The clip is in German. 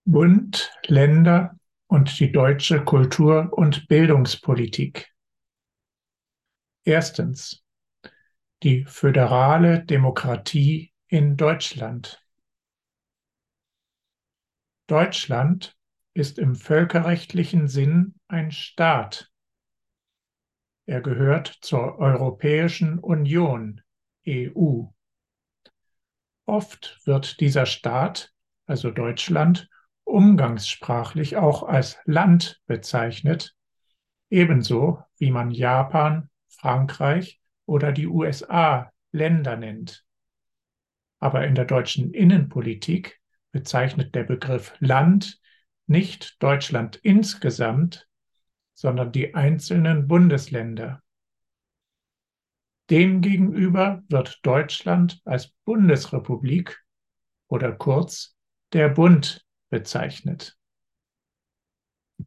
Bund, Länder und die deutsche Kultur- und Bildungspolitik. Erstens. Die föderale Demokratie in Deutschland. Deutschland ist im völkerrechtlichen Sinn ein Staat. Er gehört zur Europäischen Union, EU. Oft wird dieser Staat, also Deutschland, umgangssprachlich auch als Land bezeichnet, ebenso wie man Japan, Frankreich oder die USA Länder nennt. Aber in der deutschen Innenpolitik bezeichnet der Begriff Land nicht Deutschland insgesamt, sondern die einzelnen Bundesländer. Demgegenüber wird Deutschland als Bundesrepublik oder kurz der Bund bezeichnet.